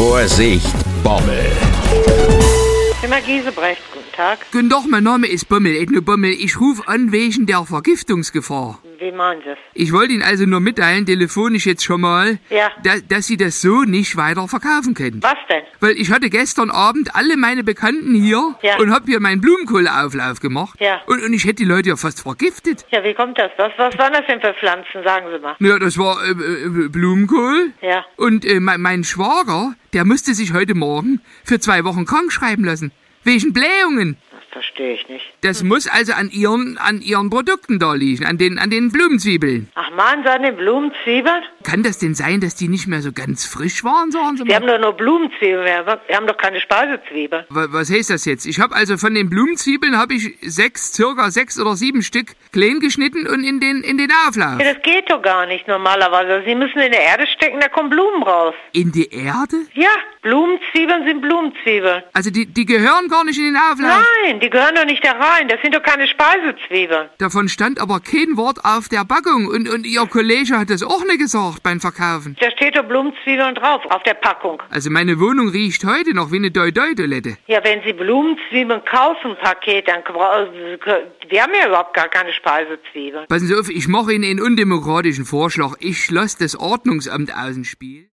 Vorsicht, Bommel. Firma Giesebrecht, guten Tag. Guten Tag, mein Name ist Bommel, Edno Bommel. Ich rufe an wegen der Vergiftungsgefahr. Wie meinen Sie es? Ich wollte Ihnen also nur mitteilen, telefonisch jetzt schon mal, Ja. dass Sie das so nicht weiter verkaufen können. Was denn? Weil ich hatte gestern Abend alle meine Bekannten hier Ja. und hab hier meinen Blumenkohlauflauf gemacht. Ja. Und ich hätte die Leute ja fast vergiftet. Ja, wie kommt das? Was waren das denn für Pflanzen, sagen Sie mal? Ja, das war Blumenkohl. Ja. Und mein Schwager, der musste sich heute Morgen für 2 Wochen krank schreiben lassen. Wegen Blähungen. Das verstehe ich nicht. Das muss also an ihren Produkten da liegen, an den Blumenzwiebeln. Ach, meinen Sie an den Blumenzwiebeln? Kann das denn sein, dass die nicht mehr so ganz frisch waren, sagen Sie Wir haben mal? doch nur Blumenzwiebeln, wir haben doch keine Speisezwiebeln. Was heißt das jetzt? Ich habe also von den Blumenzwiebeln habe ich circa 6 oder 7 Stück klein geschnitten und in den Auflauf. Ja, das geht doch gar nicht normalerweise. Sie müssen in der Erde stecken, da kommen Blumen raus. In die Erde? Ja, Blumenzwiebeln sind Blumenzwiebeln. Also die gehören gar nicht in den Auflauf? Nein, die gehören doch nicht da rein. Das sind doch keine Speisezwiebeln. Davon stand aber kein Wort auf der Packung und Ihr Kollege hat das auch nicht gesagt beim Verkaufen. Da steht doch Blumenzwiebeln drauf, auf der Packung. Also meine Wohnung riecht heute noch wie eine Doi-Doi-Toilette. Ja, wenn Sie Blumenzwiebeln kaufen, Paket, dann wir haben ja überhaupt gar keine Speisezwiebeln. Passen Sie auf, ich mache Ihnen einen undemokratischen Vorschlag. Ich lasse das Ordnungsamt aus dem Spiel.